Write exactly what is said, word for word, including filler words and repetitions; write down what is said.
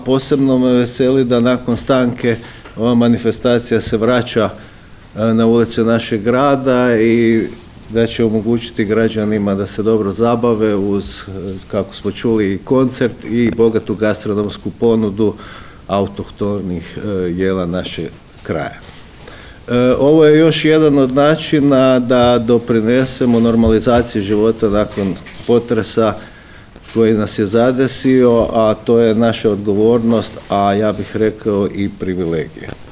Posebno me veseli da nakon stanke ova manifestacija se vraća na ulice našeg grada i da će omogućiti građanima da se dobro zabave uz, kako smo čuli, i koncert i bogatu gastronomsku ponudu autohtonih jela našeg kraja. Ovo je još jedan od načina da doprinesemo normalizaciji života nakon potresa koji nas je zadesio, a to je naša odgovornost, a ja bih rekao i privilegija.